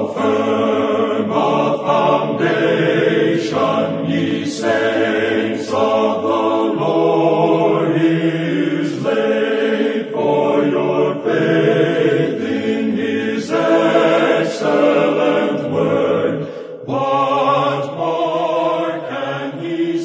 firm a foundation, ye saints of the Lord, is laid, for your faith in his excellent word. What more can he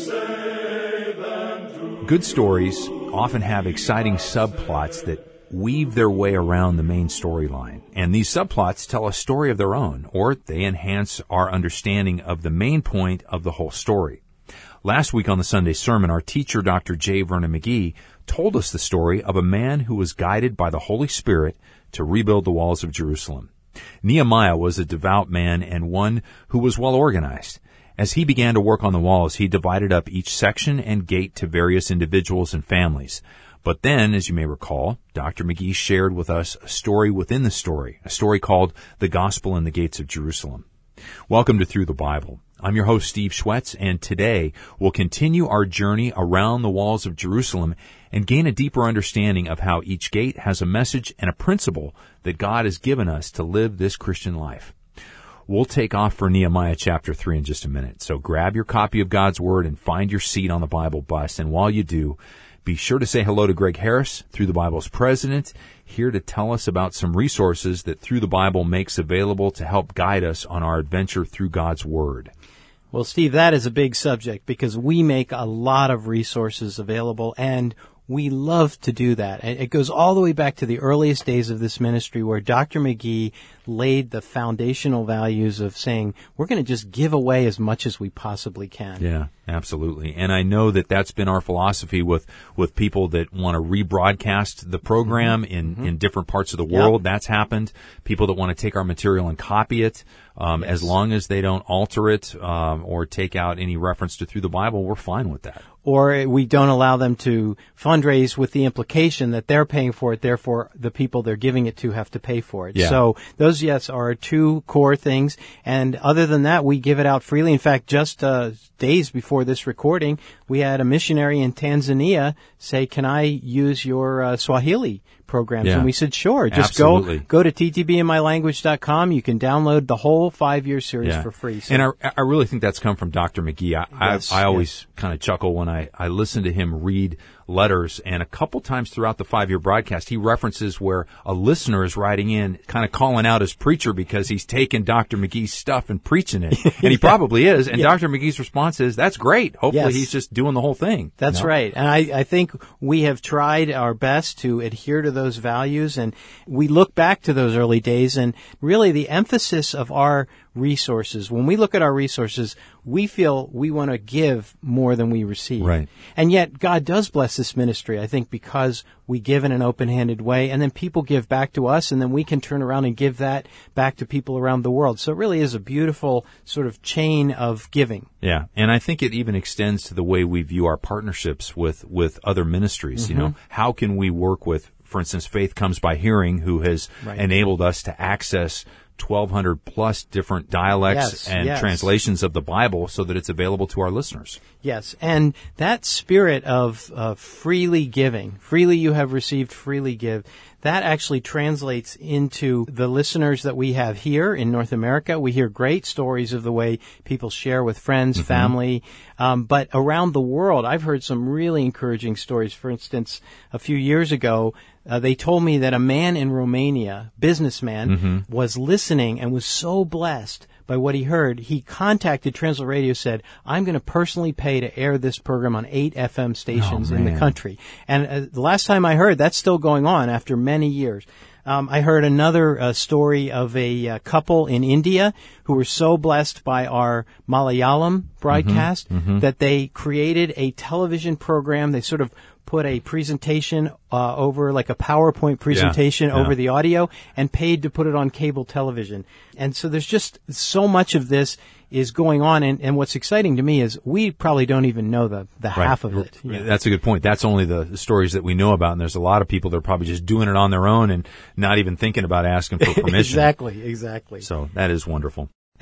say than to... Good stories often have exciting subplots that weave their way around the main storyline. And these subplots tell a story of their own, or they enhance our understanding of the main point of the whole story. Last week on the Sunday sermon, our teacher, Dr. J. Vernon McGee, told us the story of a man who was guided by the Holy Spirit to rebuild the walls of Jerusalem. Nehemiah was a devout man and one who was well organized. As he began to work on the walls, he divided up each section and gate to various individuals and families. But then, as you may recall, Dr. McGee shared with us a story within the story, a story called The Gospel in the Gates of Jerusalem. Welcome to Through the Bible. I'm your host, Steve Schwetz, and today we'll continue our journey around the walls of Jerusalem and gain a deeper understanding of how each gate has a message and a principle that God has given us to live this Christian life. We'll take off for Nehemiah chapter 3 in just a minute, so grab your copy of God's Word and find your seat on the Bible bus, and while you do, be sure to say hello to Greg Harris, Through the Bible's president, here to tell us about some resources that Through the Bible makes available to help guide us on our adventure through God's Word. Well, Steve, that is a big subject because we make a lot of resources available, and we love to do that. It goes all the way back to the earliest days of this ministry where Dr. McGee laid the foundational values of saying, we're going to just give away as much as we possibly can. Yeah, absolutely. And I know that that's been our philosophy with people that want to rebroadcast the program in different parts of the world. Yep. That's happened. People that want to take our material and copy it, as long as they don't alter it or take out any reference to Through the Bible, we're fine with that. Or we don't allow them to fundraise with the implication that they're paying for it, therefore the people they're giving it to have to pay for it. Yeah. So those, yes, are two core things. And other than that, we give it out freely. In fact, just days before this recording, we had a missionary in Tanzania say, can I use your Swahili programs? Yeah. And we said, sure. Just go to ttbinmylanguage.com. You can download the whole 5-year series for free. So. And I really think that's come from Dr. McGee. I always kind of chuckle when I listen to him read letters, and a couple times throughout the 5-year broadcast, he references where a listener is writing in, kind of calling out his preacher because he's taken Dr. McGee's stuff and preaching it. And he probably is. And Dr. McGee's response is, that's great. Hopefully he's just doing the whole thing. That's right. And I think we have tried our best to adhere to those values, and we look back to those early days, and really the emphasis of our resources, when we look at our resources, we feel we want to give more than we receive. Right. And yet God does bless this ministry, I think, because we give in an open-handed way, and then people give back to us, and then we can turn around and give that back to people around the world. So it really is a beautiful sort of chain of giving. Yeah, and I think it even extends to the way we view our partnerships with other ministries. You know, how can we work with, for instance, Faith Comes by Hearing, who has enabled us to access 1,200 plus different dialects and translations of the Bible so that it's available to our listeners. Yes, and that spirit of freely giving, freely you have received, freely give, that actually translates into the listeners that we have here in North America. We hear great stories of the way people share with friends, family, but around the world, I've heard some really encouraging stories. For instance, a few years ago, they told me that a man in Romania, businessman, was listening and was so blessed by what he heard. He contacted Transworld Radio, said, I'm going to personally pay to air this program on 8 FM stations in the country. And the last time I heard, that's still going on after many years. I heard another story of a couple in India who were so blessed by our Malayalam broadcast that they created a television program. They sort of put a presentation over, like a PowerPoint presentation over the audio, and paid to put it on cable television. And so there's just so much of this is going on, and what's exciting to me is we probably don't even know the half of it. Yeah. That's a good point. That's only the stories that we know about, and there's a lot of people that are probably just doing it on their own and not even thinking about asking for permission. Exactly. So that is wonderful.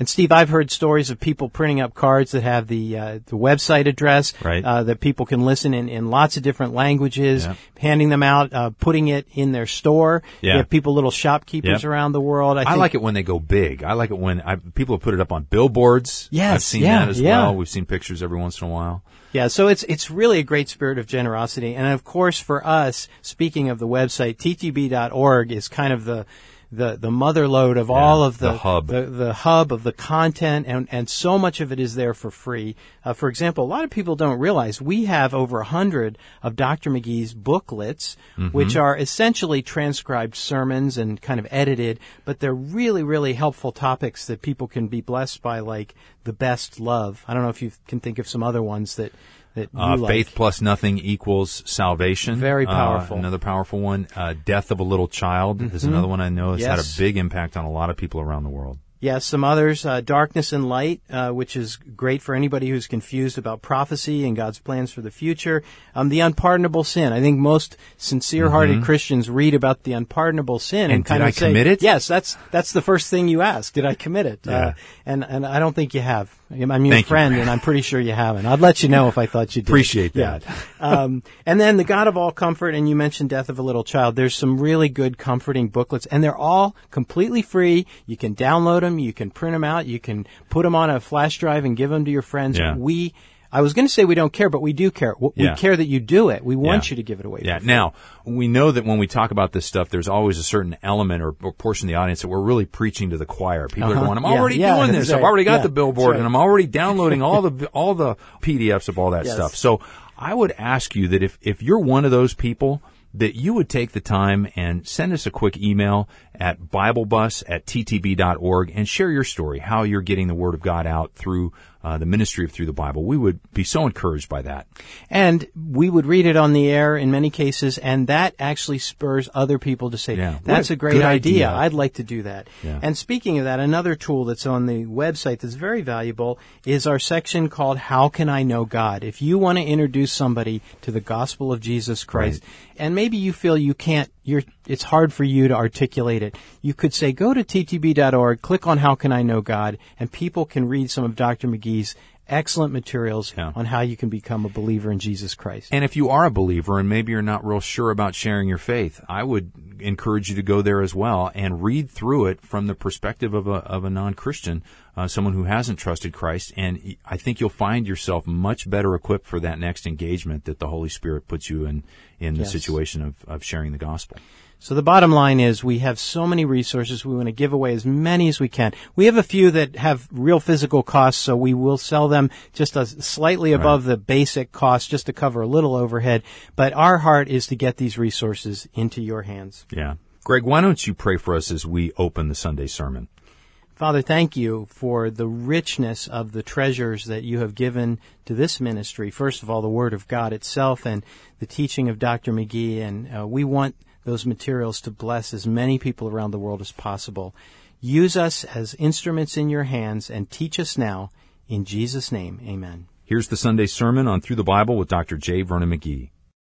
And Steve, I've heard stories of people printing up cards that have the website address, Right. That people can listen in lots of different languages, Yeah. handing them out, putting it in their store. Yeah. You have people, little shopkeepers Yep. around the world. I like it when they go big. I like it when people have put it up on billboards. Yes, I've seen yeah, that as yeah. well. We've seen pictures every once in a while. Yeah, so it's really a great spirit of generosity. And of course, for us, speaking of the website, ttb.org is kind of the mother lode of all of the hub. the hub of the content, and so much of it is there for free. For example, a lot of people don't realize we have over 100 of Dr. McGee's booklets, which are essentially transcribed sermons and kind of edited, but they're really, really helpful topics that people can be blessed by, like the best love. I don't know if you can think of some other ones that you like. Faith plus nothing equals salvation. Very powerful. Another powerful one. Death of a Little Child is another one I know has had Yes. a big impact on a lot of people around the world. Yes, some others, Darkness and Light, which is great for anybody who's confused about prophecy and God's plans for the future. The Unpardonable Sin. I think most sincere-hearted Christians read about the unpardonable sin and kind did of I say, commit it? Yes, that's the first thing you ask. Did I commit it? Yeah. And I don't think you have. I'm your Thank you. friend, and I'm pretty sure you haven't. I'd let you know if I thought you did. Appreciate Yeah. that. And then The God of All Comfort, and you mentioned Death of a Little Child. There's some really good comforting booklets, and they're all completely free. You can download them, you can print them out, you can put them on a flash drive and give them to your friends. Yeah. I was going to say we don't care, but we do care. We Yeah. care that you do it. We want Yeah. you to give it away. Yeah. for free. Now, we know that when we talk about this stuff, there's always a certain element or portion of the audience that we're really preaching to the choir. People are going, I'm Yeah. already Yeah, doing that's this. I've right. already got Yeah. the billboard That's right. and I'm already downloading all the PDFs of all that Yes. stuff. So I would ask you that if you're one of those people, that you would take the time and send us a quick email at BibleBus@ttb.org and share your story, how you're getting the Word of God out through the ministry of Through the Bible. We would be so encouraged by that. And we would read it on the air in many cases, and that actually spurs other people to say, Yeah. that's What a great good idea. idea. I'd like to do that. Yeah. And speaking of that, another tool that's on the website that's very valuable is our section called How Can I Know God? If you want to introduce somebody to the gospel of Jesus Christ, and maybe you feel you can't, it's hard for you to articulate it, you could say, go to ttb.org, click on How Can I Know God, and people can read some of Dr. McGee's excellent materials on how you can become a believer in Jesus Christ. And if you are a believer and maybe you're not real sure about sharing your faith, I would encourage you to go there as well and read through it from the perspective of a non-Christian, someone who hasn't trusted Christ. And I think you'll find yourself much better equipped for that next engagement that the Holy Spirit puts you in the Yes. situation of sharing the gospel. So the bottom line is we have so many resources. We want to give away as many as we can. We have a few that have real physical costs, so we will sell them just slightly above the basic cost just to cover a little overhead. But our heart is to get these resources into your hands. Yeah. Greg, why don't you pray for us as we open the Sunday sermon? Father, thank you for the richness of the treasures that you have given to this ministry. First of all, the Word of God itself and the teaching of Dr. McGee. And we want those materials to bless as many people around the world as possible. Use us as instruments in your hands and teach us now. In Jesus' name, amen. Here's the Sunday sermon on Through the Bible with Dr. J. Vernon McGee.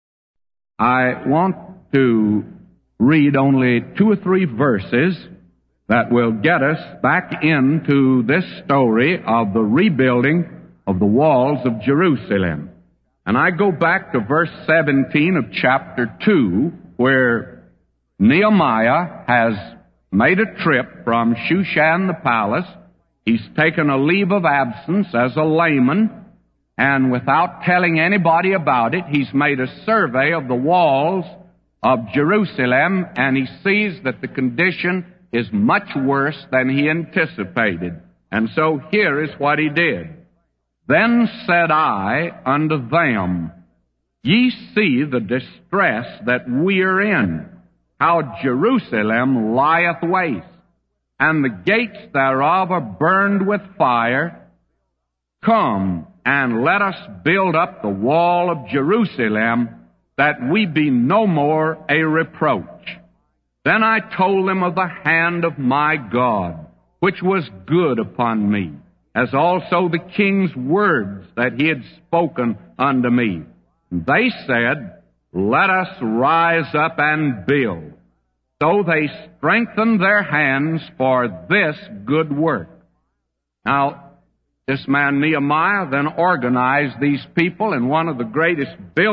I want to read only 2 or 3 verses that will get us back into this story of the rebuilding of the walls of Jerusalem. And I go back to verse 17 of chapter 2, where Nehemiah has made a trip from Shushan the palace. He's taken a leave of absence as a layman, and without telling anybody about it, he's made a survey of the walls of Jerusalem, and he sees that the condition is much worse than he anticipated. And so here is what he did. Then said I unto them, Ye see the distress that we are in, how Jerusalem lieth waste, and the gates thereof are burned with fire. Come, and let us build up the wall of Jerusalem, that we be no more a reproach. Then I told them of the hand of my God, which was good upon me, as also the king's words that he had spoken unto me. They said, Let us rise up and build. So they strengthened their hands for this good work. Now, this man Nehemiah then organized these people in one of the greatest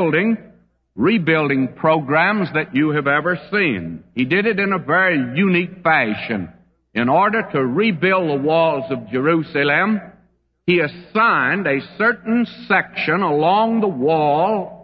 rebuilding programs that you have ever seen. He did it in a very unique fashion. In order to rebuild the walls of Jerusalem, he assigned a certain section along the wall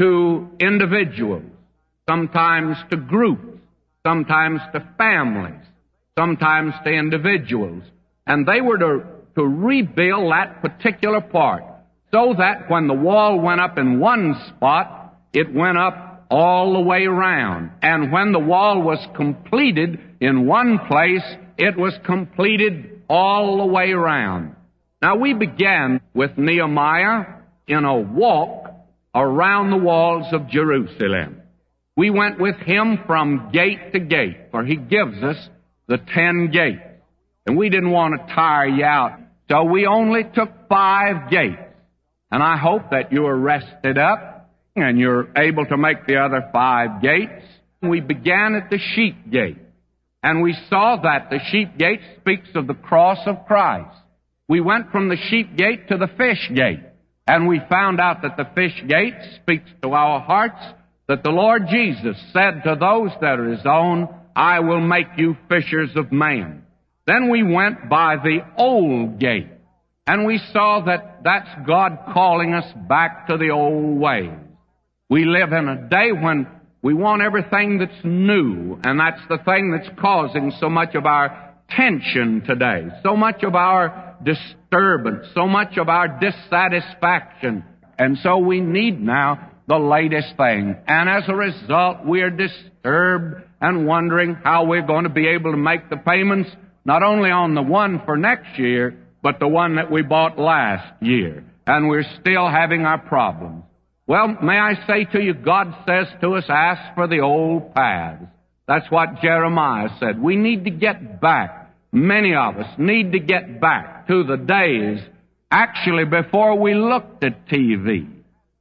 to individuals, sometimes to groups, sometimes to families, sometimes to individuals. And they were to rebuild that particular part so that when the wall went up in one spot, it went up all the way around. And when the wall was completed in one place, it was completed all the way around. Now, we began with Nehemiah in a walk around the walls of Jerusalem. We went with him from gate to gate, for he gives us the 10 gates. And we didn't want to tire you out, so we only took 5 gates. And I hope that you are rested up and you're able to make the other 5 gates. We began at the sheep gate, and we saw that the sheep gate speaks of the cross of Christ. We went from the sheep gate to the fish gate, and we found out that the fish gate speaks to our hearts, that the Lord Jesus said to those that are His own, I will make you fishers of men. Then we went by the old gate, and we saw that that's God calling us back to the old ways. We live in a day when we want everything that's new, and that's the thing that's causing so much of our tension today, so much of our disturbance, so much of our dissatisfaction. And so we need now the latest thing. And as a result, we're disturbed and wondering how we're going to be able to make the payments, not only on the one for next year, but the one that we bought last year. And we're still having our problems. Well, may I say to you, God says to us, ask for the old paths. That's what Jeremiah said. We need to get back. Many of us need to get back to the days, actually, before we looked at TV.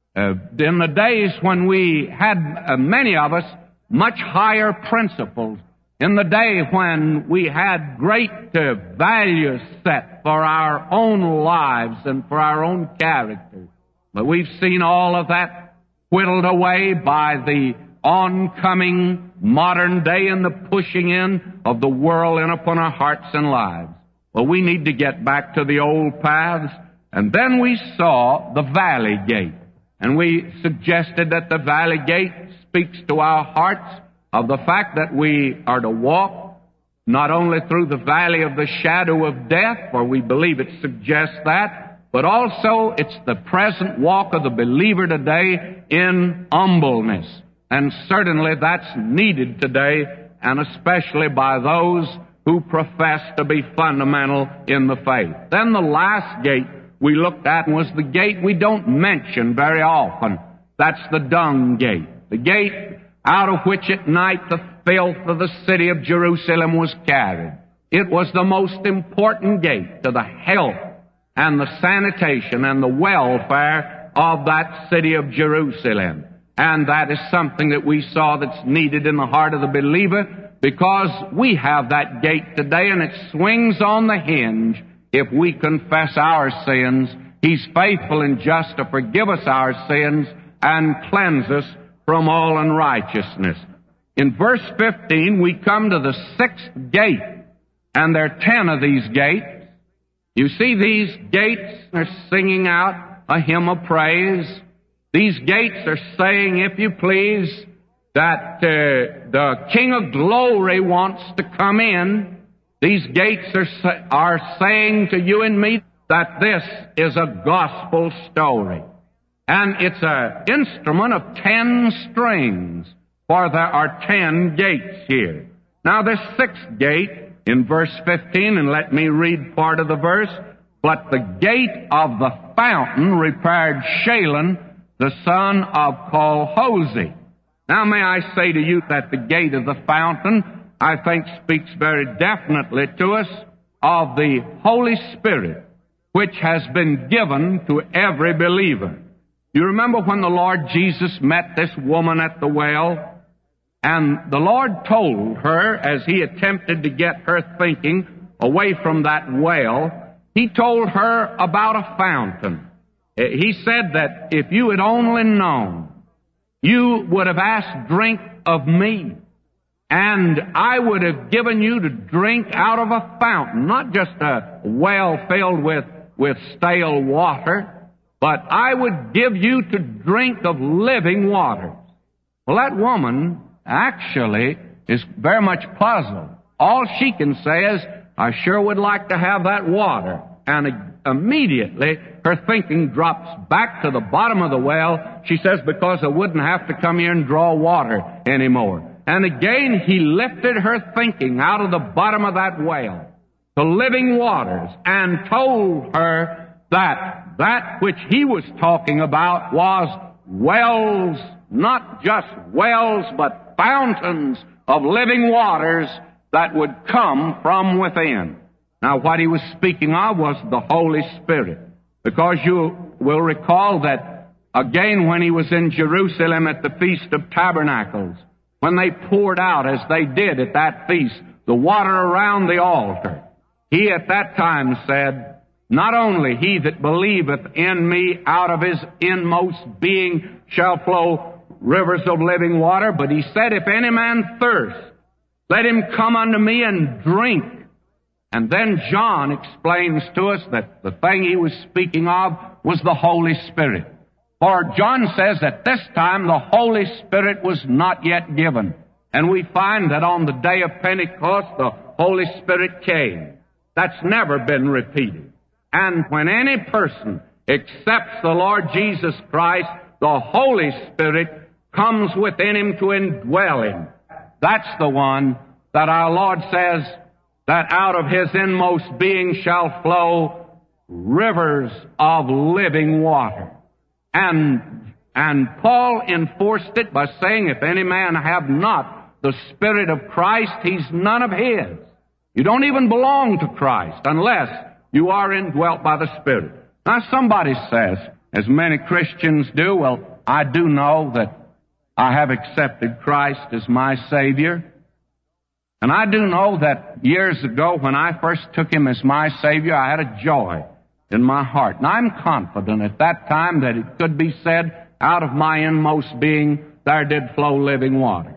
In the days when we had, many of us, much higher principles. In the day when we had great values set for our own lives and for our own character. But we've seen all of that whittled away by the oncoming modern day and the pushing in of the world in upon our hearts and lives. Well, we need to get back to the old paths. And then we saw the valley gate. And we suggested that the valley gate speaks to our hearts of the fact that we are to walk not only through the valley of the shadow of death, for we believe it suggests that, but also it's the present walk of the believer today in humbleness. And certainly that's needed today, and especially by those who profess to be fundamental in the faith. Then the last gate we looked at was the gate we don't mention very often. That's the dung gate. The gate out of which at night the filth of the city of Jerusalem was carried. It was the most important gate to the health and the sanitation and the welfare of that city of Jerusalem. And that is something that we saw that's needed in the heart of the believer, because we have that gate today and it swings on the hinge. If we confess our sins, He's faithful and just to forgive us our sins and cleanse us from all unrighteousness. In verse 15, we come to the 6th gate, and there are 10 of these gates. You see, these gates are singing out a hymn of praise. These gates are saying, if you please, that the King of Glory wants to come in. These gates are saying to you and me that this is a gospel story. And it's an instrument of 10 strings, for there are 10 gates here. Now, the 6th gate in verse 15, and let me read part of the verse, but the gate of the fountain repaired Shalem, the son of Colhose. Now, may I say to you that the gate of the fountain, I think, speaks very definitely to us of the Holy Spirit, which has been given to every believer. You remember when the Lord Jesus met this woman at the well, and the Lord told her, as He attempted to get her thinking away from that well, he told her about a fountain. He said that if you had only known, you would have asked drink of me, and I would have given you to drink out of a fountain, not just a well filled with stale water, but I would give you to drink of living waters. Well, that woman actually is very much puzzled. All she can say is, I sure would like to have that water. And immediately her thinking drops back to the bottom of the well. She says, because I wouldn't have to come here and draw water anymore. And again he lifted her thinking out of the bottom of that well to living waters and told her that which he was talking about was wells, not just wells, but fountains of living waters that would come from within. Now, what he was speaking of was the Holy Spirit, because you will recall that again when he was in Jerusalem at the Feast of Tabernacles, when they poured out, as they did at that feast, the water around the altar, he at that time said, not only he that believeth in me out of his inmost being shall flow rivers of living water, but he said, if any man thirst, let him come unto me and drink. And then John explains to us that the thing he was speaking of was the Holy Spirit. For John says at this time the Holy Spirit was not yet given. And we find that on the day of Pentecost the Holy Spirit came. That's never been repeated. And when any person accepts the Lord Jesus Christ, the Holy Spirit comes within him to indwell him. That's the one that our Lord says that out of his inmost being shall flow rivers of living water. And Paul enforced it by saying, if any man have not the Spirit of Christ, he's none of his. You don't even belong to Christ unless you are indwelt by the Spirit. Now somebody says, as many Christians do, well, I do know that I have accepted Christ as my Savior. And I do know that years ago when I first took Him as my Savior, I had a joy in my heart. And I'm confident at that time that it could be said, out of my inmost being there did flow living water.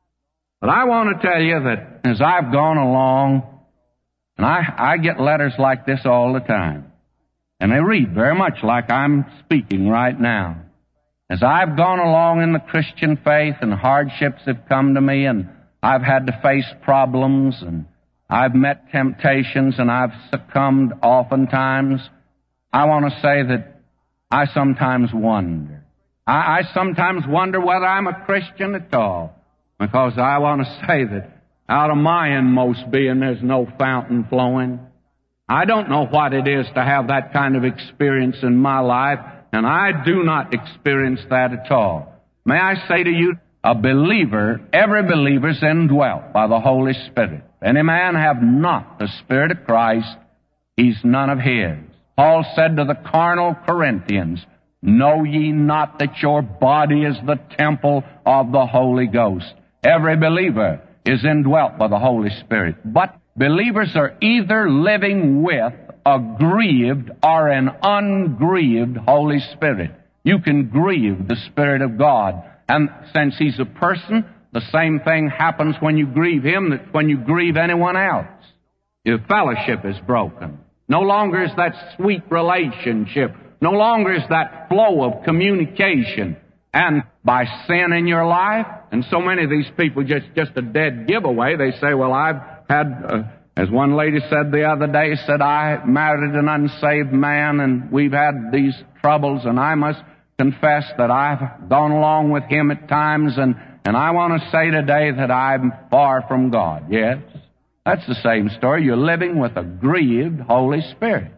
But I want to tell you that as I've gone along, and I get letters like this all the time, and they read very much like I'm speaking right now. As I've gone along in the Christian faith and hardships have come to me and I've had to face problems and I've met temptations and I've succumbed oftentimes, I want to say that I sometimes wonder. I sometimes wonder whether I'm a Christian at all, because I want to say that out of my inmost being there's no fountain flowing. I don't know what it is to have that kind of experience in my life, and I do not experience that at all. May I say to you, a believer, every believer is indwelt by the Holy Spirit. If any man have not the Spirit of Christ, he's none of his. Paul said to the carnal Corinthians, know ye not that your body is the temple of the Holy Ghost? Every believer is indwelt by the Holy Spirit. But believers are either living with a grieved or an ungrieved Holy Spirit. You can grieve the Spirit of God. And since He's a person, the same thing happens when you grieve Him that when you grieve anyone else. Your fellowship is broken. No longer is that sweet relationship. No longer is that flow of communication. And by sin in your life, and so many of these people just a dead giveaway, they say, well, I've had, as one lady said the other day, said, I married an unsaved man and we've had these troubles and I must confess that I've gone along with him at times and I want to say today that I'm far from God. Yes, that's the same story. You're living with a grieved Holy Spirit.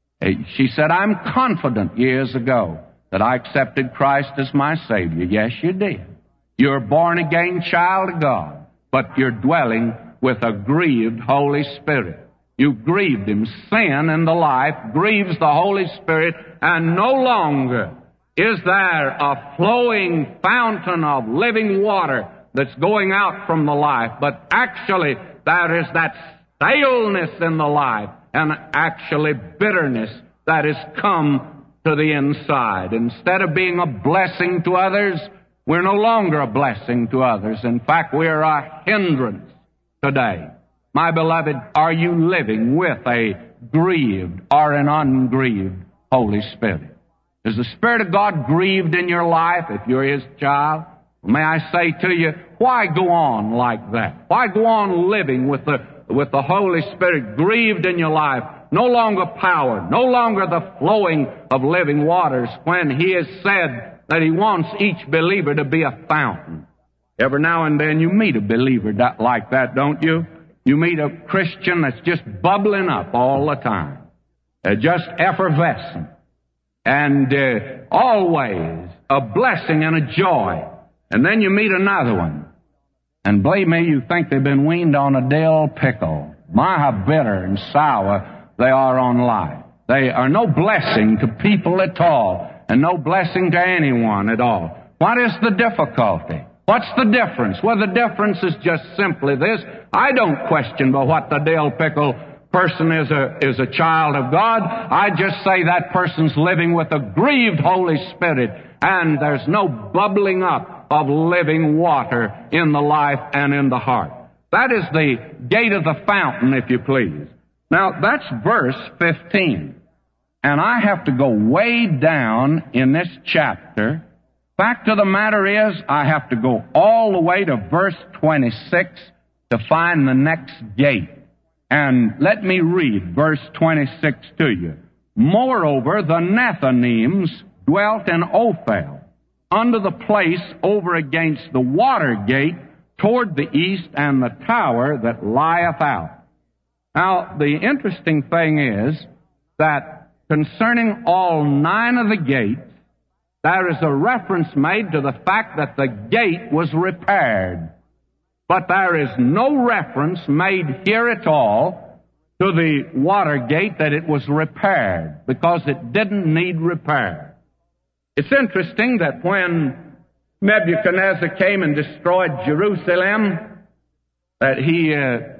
She said, I'm confident years ago that I accepted Christ as my Savior. Yes, you did. You're a born-again child of God, but you're dwelling with a grieved Holy Spirit. You grieved Him. Sin in the life grieves the Holy Spirit, and no longer is there a flowing fountain of living water that's going out from the life, but actually there is that staleness in the life. and actually bitterness that has come to the inside. Instead of being a blessing to others, we're no longer a blessing to others. In fact, we're a hindrance today. My beloved, are you living with a grieved or an ungrieved Holy Spirit? Is the Spirit of God grieved in your life if you're His child? May I say to you, why go on like that? Why go on living with the Holy Spirit grieved in your life? No longer power, no longer the flowing of living waters, when He has said that He wants each believer to be a fountain. Every now and then you meet a believer like that, don't you? You meet a Christian that's just bubbling up all the time, just effervescent, and always a blessing and a joy. And then you meet another one, and believe me, you think they've been weaned on a dill pickle. My, how bitter and sour they are on life. They are no blessing to people at all, and no blessing to anyone at all. What is the difficulty? What's the difference? Well, the difference is just simply this. I don't question but what the dill pickle person is a child of God. I just say that person's living with a grieved Holy Spirit, and there's no bubbling up of living water in the life and in the heart. That is the gate of the fountain, if you please. Now, that's verse 15. And I have to go way down in this chapter. Fact of the matter is, I have to go all the way to verse 26 to find the next gate. And let me read verse 26 to you. Moreover, the Nethinims dwelt in Ophel, under the place over against the water gate toward the east, and the tower that lieth out. Now, the interesting thing is that concerning all 9 of the gates, there is a reference made to the fact that the gate was repaired. But there is no reference made here at all to the water gate that it was repaired, because it didn't need repair. It's interesting that when Nebuchadnezzar came and destroyed Jerusalem, that he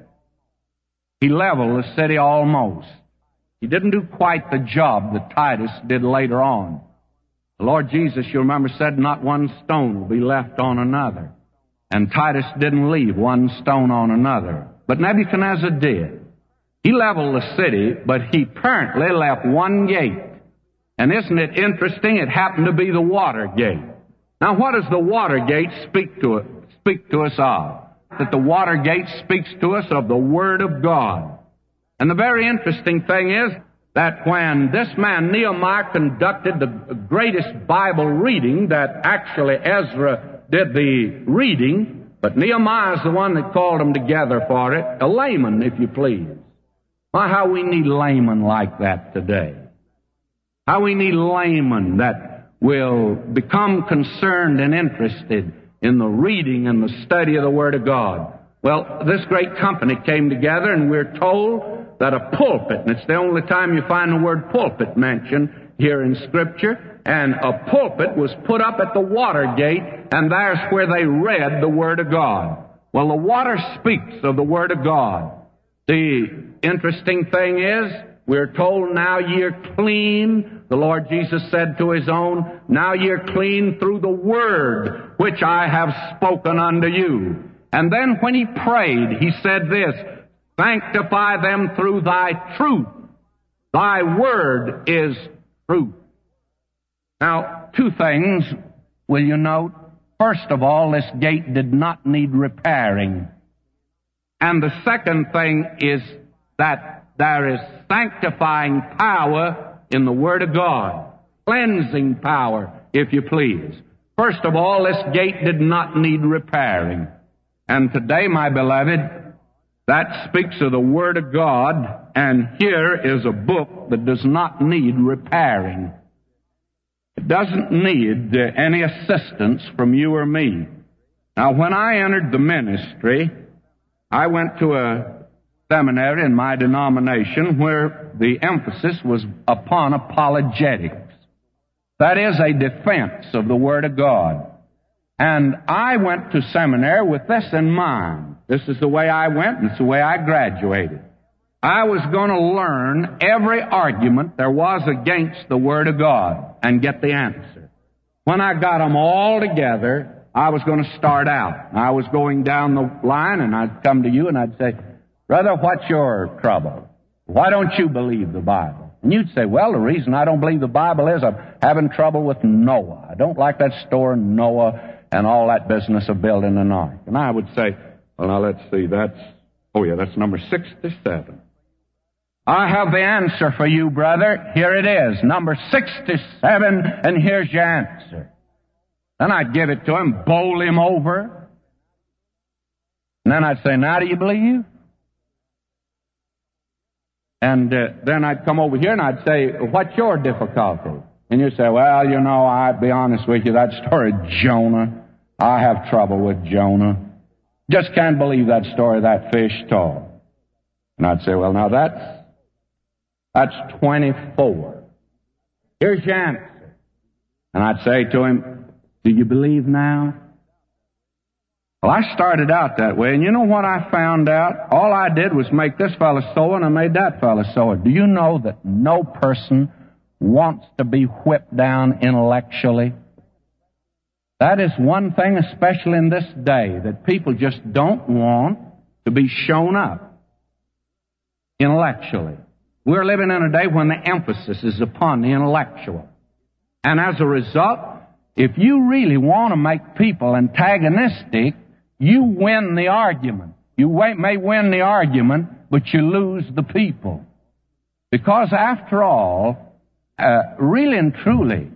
leveled the city almost. He didn't do quite the job that Titus did later on. The Lord Jesus, you remember, said, not one stone will be left on another. And Titus didn't leave one stone on another. But Nebuchadnezzar did. He leveled the city, but he apparently left one gate. And isn't it interesting? It happened to be the water gate. Now, what does the water gate speak to us of? That the water gate speaks to us of the Word of God. And the very interesting thing is that when this man Nehemiah conducted the greatest Bible reading, that actually Ezra did the reading, but Nehemiah is the one that called them together for it, a layman, if you please. Why, how we need laymen like that today. How we need laymen that will become concerned and interested in the reading and the study of the Word of God. Well, this great company came together, and we're told that a pulpit, and it's the only time you find the word pulpit mentioned here in Scripture, and a pulpit was put up at the water gate, and there's where they read the Word of God. Well, the water speaks of the Word of God. The interesting thing is, we're told, now ye're clean. The Lord Jesus said to His own, now ye're clean through the Word which I have spoken unto you. And then when He prayed, He said this, sanctify them through Thy truth. Thy Word is truth. Now, 2 things will you note. First of all, this gate did not need repairing. And the second thing is that there is sanctifying power in the Word of God. Cleansing power, if you please. First of all, this gate did not need repairing. And today, my beloved, that speaks of the Word of God, and here is a book that does not need repairing. It doesn't need any assistance from you or me. Now, when I entered the ministry, I went to a seminary in my denomination where the emphasis was upon apologetics. That is a defense of the Word of God. And I went to seminary with this in mind. This is the way I went, and it's the way I graduated. I was going to learn every argument there was against the Word of God and get the answer. When I got them all together, I was going to start out. I was going down the line, and I'd come to you and I'd say, "Brother, what's your trouble? Why don't you believe the Bible?" And you'd say, "Well, the reason I don't believe the Bible is I'm having trouble with Noah. I don't like that story of Noah and all that business of building an ark." And I would say, "Well, now let's see, that's number 67. I have the answer for you, brother. Here it is, number 67, and here's your answer." Then I'd give it to him, bowl him over, and then I'd say, "Now do you believe?" And then I'd come over here and I'd say, "What's your difficulty?" And you'd say, "Well, you know, I'd be honest with you, that story of Jonah, I have trouble with Jonah. Just can't believe that story of that fish told." And I'd say, "Well, now that's 24. Here's your answer." And I'd say to him, "Do you believe now?" Well, I started out that way, and you know what I found out? All I did was make this fellow sow, and I made that fellow sow. Do you know that no person wants to be whipped down intellectually? That is one thing, especially in this day, that people just don't want to be shown up intellectually. We're living in a day when the emphasis is upon the intellectual. And as a result, if you really want to make people antagonistic, you win the argument. You may win the argument, but you lose the people. Because after all, really and truly,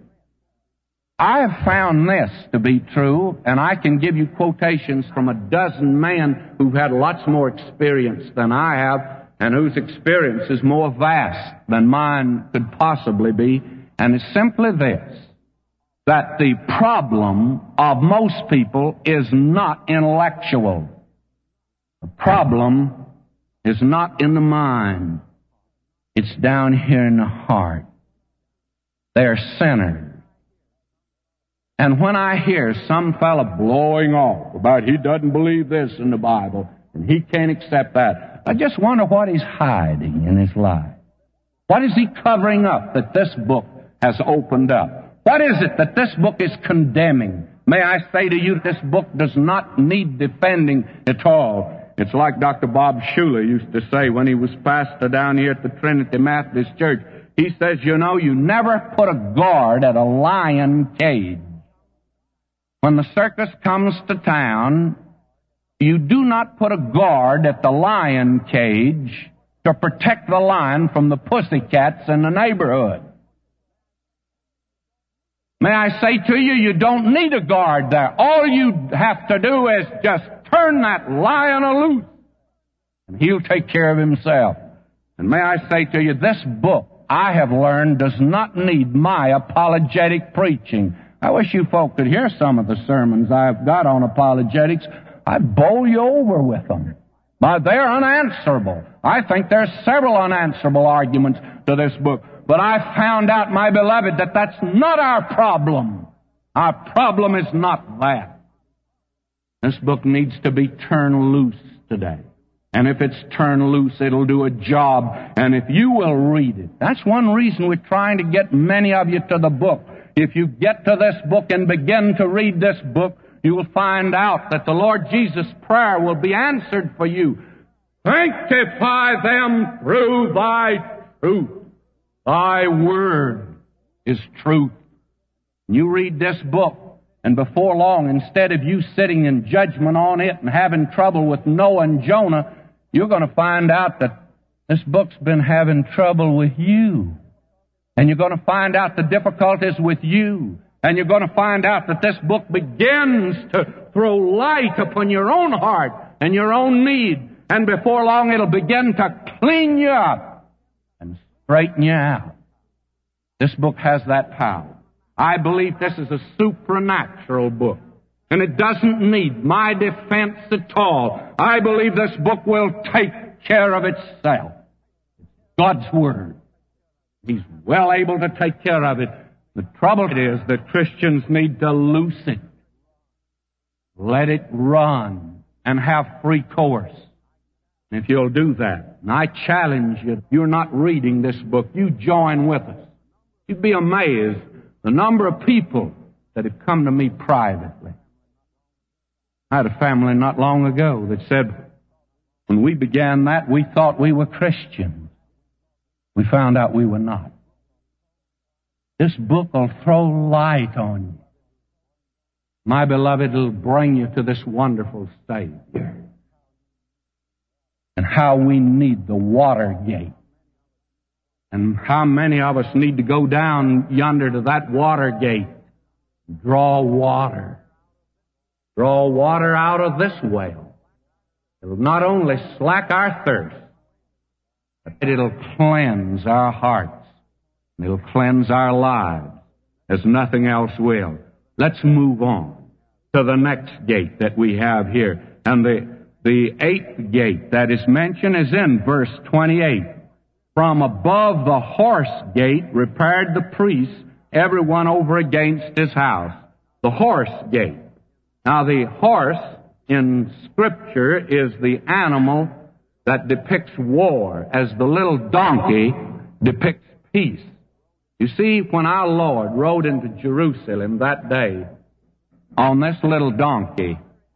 I have found this to be true, and I can give you quotations from a dozen men who've had lots more experience than I have, and whose experience is more vast than mine could possibly be, and it's simply this, that the problem of most people is not intellectual. The problem is not in the mind. It's down here in the heart. They are sinners. And when I hear some fellow blowing off about he doesn't believe this in the Bible, and he can't accept that, I just wonder what he's hiding in his life. What is he covering up that this book has opened up? What is it that this book is condemning? May I say to you, this book does not need defending at all. It's like Dr. Bob Schuller used to say when he was pastor down here at the Trinity Methodist Church. He says, "You know, you never put a guard at a lion cage. When the circus comes to town, you do not put a guard at the lion cage to protect the lion from the pussycats in the neighborhood. May I say to you, you don't need a guard there. All you have to do is just turn that lion loose, and he'll take care of himself." And may I say to you, this book, I have learned, does not need my apologetic preaching. I wish you folk could hear some of the sermons I've got on apologetics. I'd bowl you over with them. But they're unanswerable. I think there's several unanswerable arguments to this book. But I found out, my beloved, that that's not our problem. Our problem is not that. This book needs to be turned loose today. And if it's turned loose, it'll do a job. And if you will read it, that's one reason we're trying to get many of you to the book. If you get to this book and begin to read this book, you will find out that the Lord Jesus' prayer will be answered for you. "Sanctify them through thy truth. Thy word is truth." You read this book, and before long, instead of you sitting in judgment on it and having trouble with Noah and Jonah, you're going to find out that this book's been having trouble with you. And you're going to find out the difficulties with you. And you're going to find out that this book begins to throw light upon your own heart and your own need. And before long, it'll begin to clean you up and straighten you out. This book has that power. I believe this is a supernatural book. And it doesn't need my defense at all. I believe this book will take care of itself. God's Word. He's well able to take care of it. The trouble is that Christians need to loose it. Let it run and have free course. And if you'll do that, and I challenge you, if you're not reading this book, you join with us. You'd be amazed the number of people that have come to me privately. I had a family not long ago that said, when we began that, we thought we were Christians. We found out we were not. This book will throw light on you. My beloved, it'll bring you to this wonderful Savior. And how we need the water gate. And how many of us need to go down yonder to that water gate, draw water. Draw water out of this well. It'll not only slack our thirst, but it'll cleanse our hearts. And it'll cleanse our lives as nothing else will. Let's move on to the next gate that we have here. And the eighth gate that is mentioned is in verse 28. From above the horse gate repaired the priests, everyone over against his house. The horse gate. Now the horse in Scripture is the animal that depicts war, as the little donkey depicts peace. You see, when our Lord rode into Jerusalem that day on this little donkey,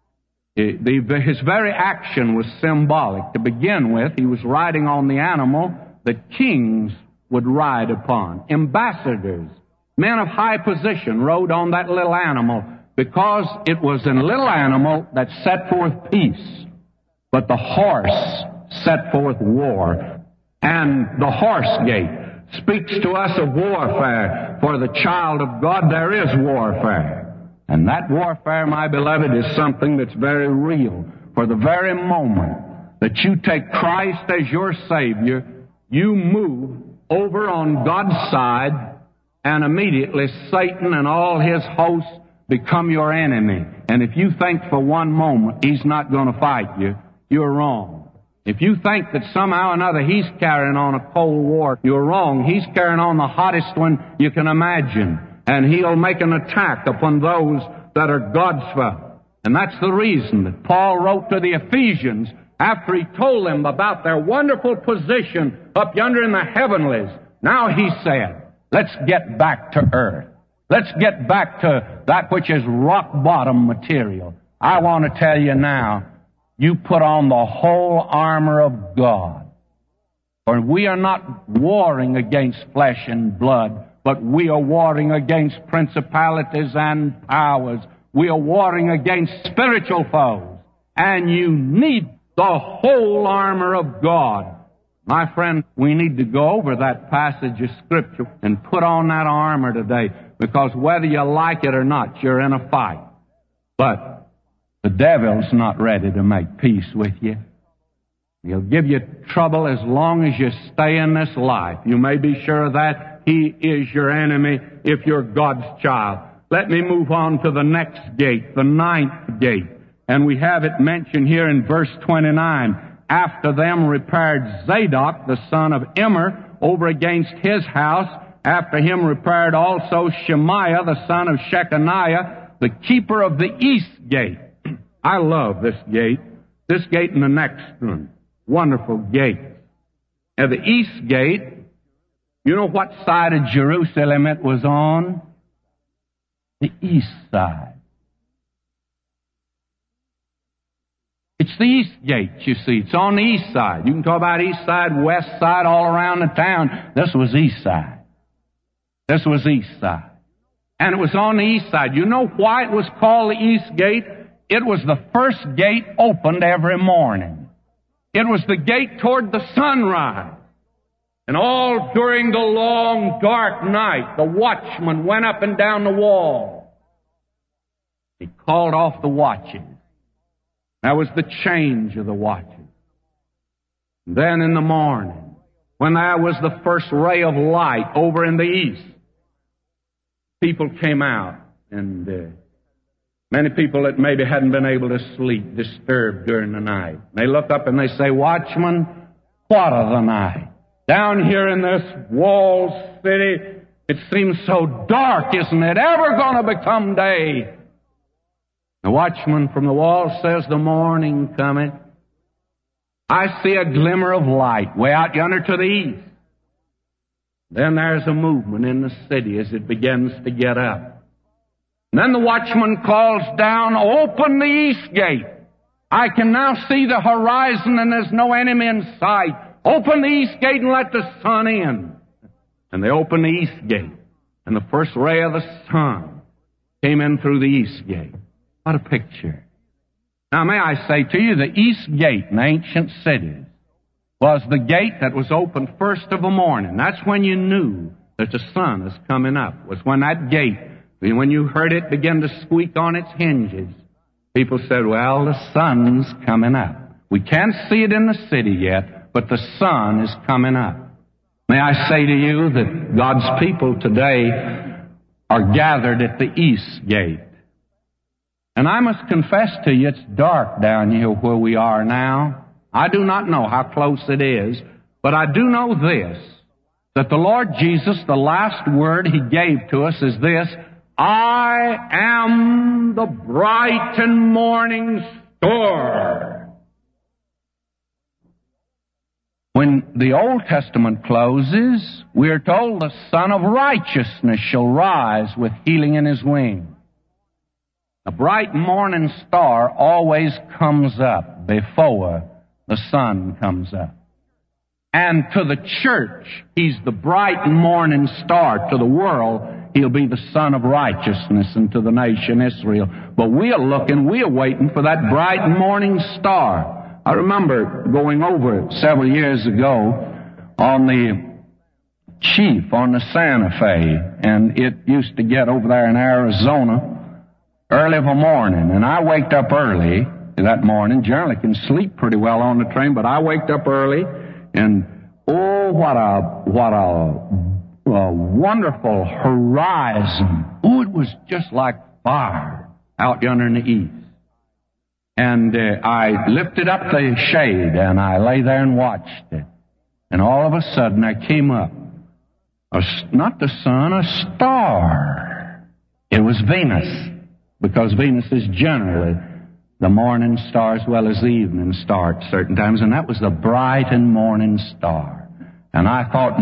his very action was symbolic. To begin with, he was riding on the animal that kings would ride upon. Ambassadors, men of high position, rode on that little animal because it was a little animal that set forth peace. But the horse set forth war. And the horse gate speaks to us of warfare. For the child of God, there is warfare. And that warfare, my beloved, is something that's very real. For the very moment that you take Christ as your Savior, you move over on God's side, and immediately Satan and all his hosts become your enemy. And if you think for one moment he's not going to fight you, you're wrong. If you think that somehow or another he's carrying on a cold war, you're wrong. He's carrying on the hottest one you can imagine. And he'll make an attack upon those that are God's foe. And that's the reason that Paul wrote to the Ephesians after he told them about their wonderful position up yonder in the heavenlies. Now he said, let's get back to earth. Let's get back to that which is rock bottom material. I want to tell you now, you put on the whole armor of God. For we are not warring against flesh and blood, but we are warring against principalities and powers. We are warring against spiritual foes. And you need the whole armor of God. My friend, we need to go over that passage of Scripture and put on that armor today, because whether you like it or not, you're in a fight. But the devil's not ready to make peace with you. He'll give you trouble as long as you stay in this life. You may be sure of that. He is your enemy if you're God's child. Let me move on to the next gate, the ninth gate. And we have it mentioned here in verse 29. After them repaired Zadok, the son of Immer, over against his house. After him repaired also Shemaiah, the son of Shechaniah, the keeper of the east gate. I love this gate and the next one. Wonderful gate. At the east gate, you know what side of Jerusalem it was on? The east side. It's the east gate, you see. It's on the east side. You can talk about east side, west side, all around the town. This was east side. This was east side. And it was on the east side. You know why it was called the east gate? It was the first gate opened every morning. It was the gate toward the sunrise. And all during the long, dark night, the watchman went up and down the wall. He called off the watches. That was the change of the watches. Then in the morning, when there was the first ray of light over in the east, people came out, and many people that maybe hadn't been able to sleep, disturbed during the night. They look up and they say, "Watchman, what of the night? Down here in this walled city, it seems so dark. Isn't it ever going to become day?" The watchman from the wall says, "The morning cometh, I see a glimmer of light way out yonder to the east. Then there's a movement in the city as it begins to get up. And then the watchman calls down, open the east gate. I can now see the horizon and there's no enemy in sight. Open the east gate and let the sun in. And they opened the east gate. And the first ray of the sun came in through the east gate. What a picture. Now may I say to you, the east gate in ancient cities was the gate that was opened first of a morning. That's when you knew that the sun is coming up. Was when that gate, when you heard it begin to squeak on its hinges, people said, well, the sun's coming up. We can't see it in the city yet, but the sun is coming up. May I say to you that God's people today are gathered at the east gate. And I must confess to you, it's dark down here where we are now. I do not know how close it is, but I do know this, that the Lord Jesus, the last word He gave to us is this, I am the bright and morning star. When the Old Testament closes, we are told the Son of Righteousness shall rise with healing in His wings. The bright morning star always comes up before the sun comes up. And to the church, He's the bright morning star. To the world, He'll be the Son of Righteousness, and to the nation Israel. But we are waiting for that bright morning star. I remember going over several years ago on the Chief on the Santa Fe, and it used to get over there in Arizona early of a morning, and I waked up early that morning. Generally can sleep pretty well on the train, but I waked up early, and oh, what a wonderful horizon. Oh, it was just like fire out yonder in the east. And I lifted up the shade, and I lay there and watched it. And all of a sudden, there came up, not the sun, a star. It was Venus, because Venus is generally the morning star as well as the evening star at certain times, and that was the bright and morning star. And I thought,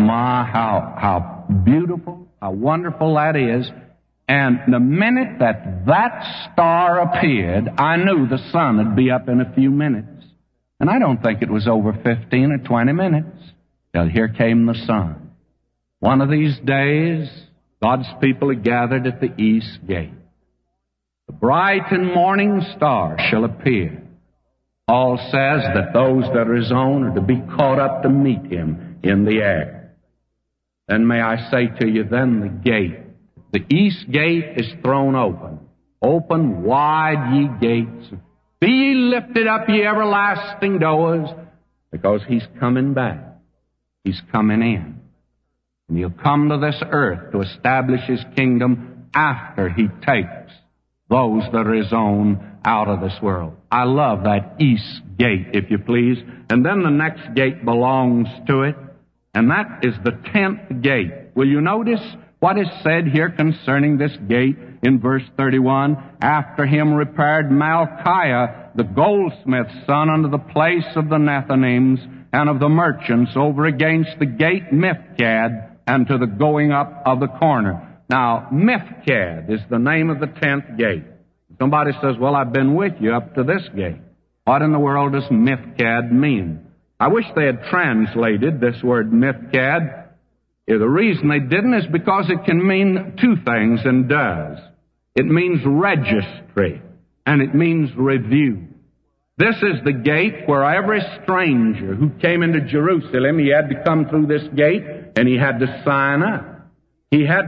how beautiful, how wonderful that is. And the minute that star appeared, I knew the sun would be up in a few minutes. And I don't think it was over 15 or 20 minutes till here came the sun. One of these days, God's people are gathered at the east gate. The bright and morning star shall appear. Paul says that those that are His own are to be caught up to meet Him in the air. Then may I say to you, then the gate, the east gate is thrown open. Open wide ye gates. Be ye lifted up, ye everlasting doors, because He's coming back. He's coming in. And He'll come to this earth to establish His kingdom after He takes those that are His own out of this world. I love that east gate, if you please. And then the next gate belongs to it, and that is the 10th gate. Will you notice what is said here concerning this gate in verse 31? After him repaired Malchiah, the goldsmith's son, unto the place of the Nethinims and of the merchants over against the gate Mifkad, and to the going up of the corner. Now, Mifkad is the name of the 10th gate. Somebody says, well, I've been with you up to this gate. What in the world does Mifkad mean? I wish they had translated this word Mifkad. The reason they didn't is because it can mean two things, and does. It means registry, and it means review. This is the gate where every stranger who came into Jerusalem, he had to come through this gate, and he had to sign up. He had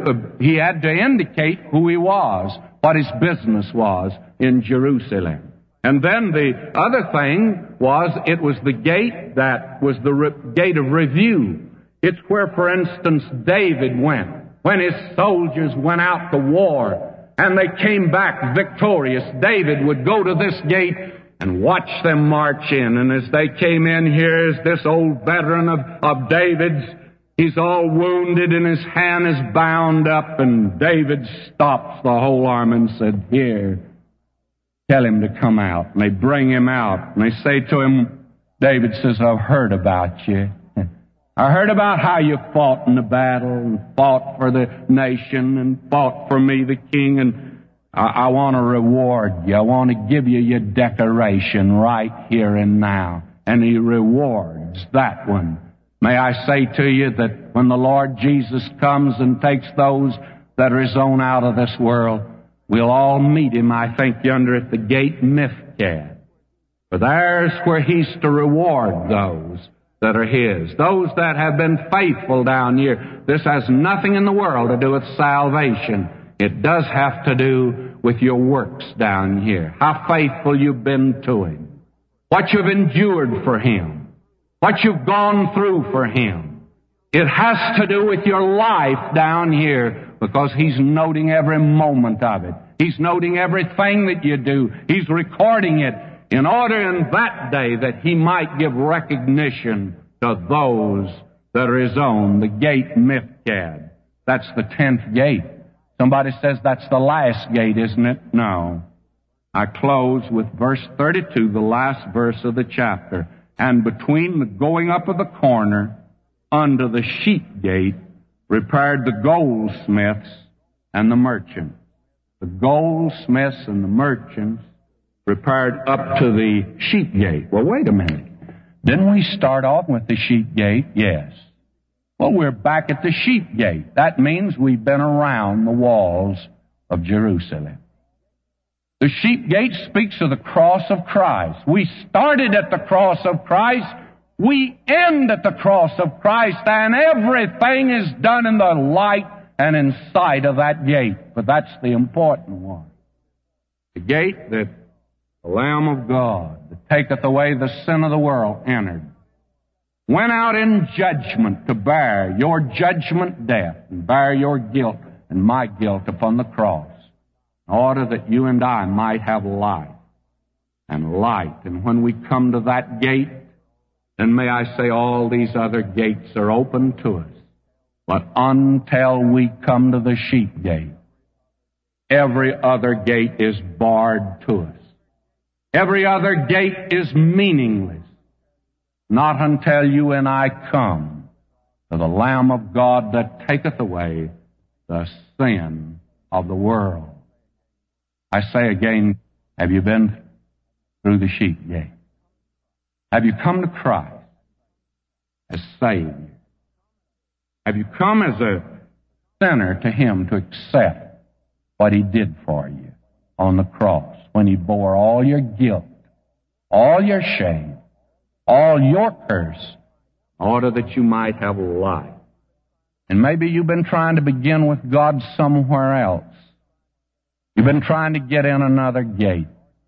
to indicate who he was, what his business was in Jerusalem. And then the other thing was, it was the gate that was the gate of review. It's where, for instance, David went when his soldiers went out to war and they came back victorious. David would go to this gate and watch them march in. And as they came in, here's this old veteran of David's. He's all wounded and his hand is bound up, and David stops the whole army and said, here, tell him to come out. And they bring him out, and they say to him, David says, I've heard about you. I heard about how you fought in the battle and fought for the nation and fought for me, the king, and I want to reward you. I want to give you your decoration right here and now. And He rewards that one. May I say to you that when the Lord Jesus comes and takes those that are His own out of this world, we'll all meet Him, I think, yonder at the gate Mifkad. For there's where He's to reward those that are His, those that have been faithful down here. This has nothing in the world to do with salvation. It does have to do with your works down here. How faithful you've been to Him. What you've endured for Him. What you've gone through for Him. It has to do with your life down here, because He's noting every moment of it. He's noting everything that you do. He's recording it in order in that day that He might give recognition to those that are His own. The gate Mifkad. That's the 10th gate. Somebody says that's the last gate, isn't it? No. I close with verse 32, the last verse of the chapter. And between the going up of the corner unto the sheep gate repaired the goldsmiths and the merchants. The goldsmiths and the merchants repaired up to the sheep gate. Well, wait a minute. Didn't we start off with the sheep gate? Yes. Well, we're back at the sheep gate. That means we've been around the walls of Jerusalem. The sheep gate speaks of the cross of Christ. We started at the cross of Christ. We end at the cross of Christ, and everything is done in the light and in sight of that gate. But that's the important one. The gate that the Lamb of God, that taketh away the sin of the world, entered. Went out in judgment to bear your judgment death and bear your guilt and my guilt upon the cross, in order that you and I might have life and light. And when we come to that gate, then may I say all these other gates are open to us. But until we come to the sheep gate, every other gate is barred to us. Every other gate is meaningless. Not until you and I come to the Lamb of God that taketh away the sin of the world. I say again, have you been through the sheep gate? Have you come to Christ as Savior? Have you come as a sinner to Him to accept what He did for you on the cross when He bore all your guilt, all your shame, all your curse, in order that you might have life? And maybe you've been trying to begin with God somewhere else. You've been trying to get in another gate.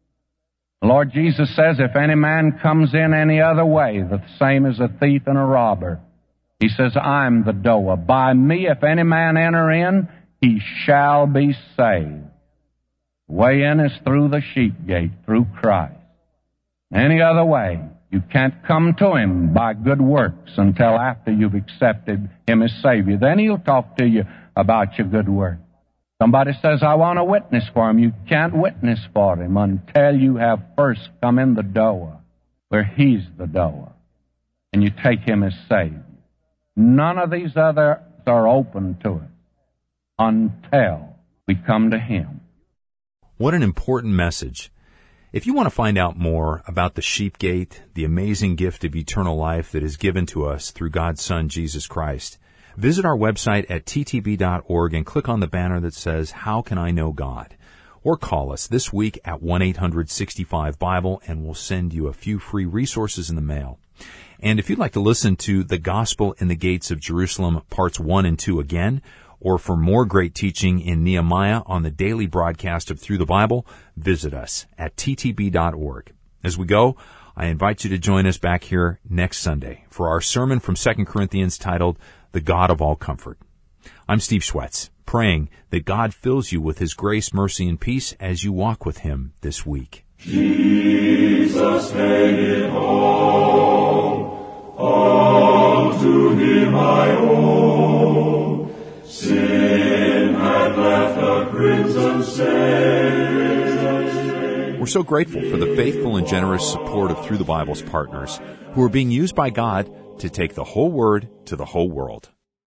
The Lord Jesus says, if any man comes in any other way, the same as a thief and a robber. He says, I'm the door. By me, if any man enter in, he shall be saved. The way in is through the sheep gate, through Christ. Any other way, you can't come to Him by good works until after you've accepted Him as Savior. Then He'll talk to you about your good work. Somebody says, I want to witness for Him. You can't witness for Him until you have first come in the door, where He's the door, and you take Him as Savior. None of these others are open to us until we come to Him. What an important message. If you want to find out more about the sheep gate, the amazing gift of eternal life that is given to us through God's Son, Jesus Christ, visit our website at ttb.org and click on the banner that says, How Can I Know God? Or call us this week at 1-800-65-BIBLE, and we'll send you a few free resources in the mail. And if you'd like to listen to The Gospel in the Gates of Jerusalem, Parts 1 and 2 again, or for more great teaching in Nehemiah on the daily broadcast of Through the Bible, visit us at ttb.org. As we go, I invite you to join us back here next Sunday for our sermon from 2 Corinthians titled, The God of All Comfort. I'm Steve Schwetz, praying that God fills you with His grace, mercy, and peace as you walk with Him this week. Jesus made it all to Him I owe. Sin had left a crimson stain. We're so grateful for the faithful and generous support of Through the Bible's partners who are being used by God to take the whole Word to the whole world.